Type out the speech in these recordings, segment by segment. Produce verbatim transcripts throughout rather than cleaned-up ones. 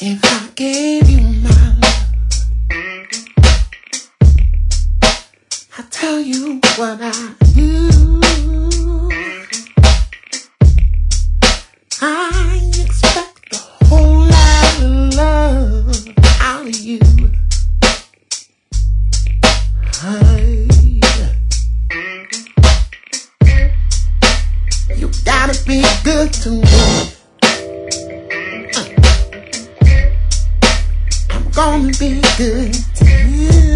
If I gave you my love, I'll tell you what I do. I expect a whole lot of love out of you. Hey, you gotta be good to me. I'm gonna be good to you.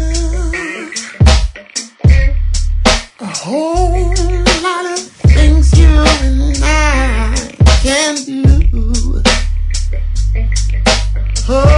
A whole lot of things you and I can do. Oh.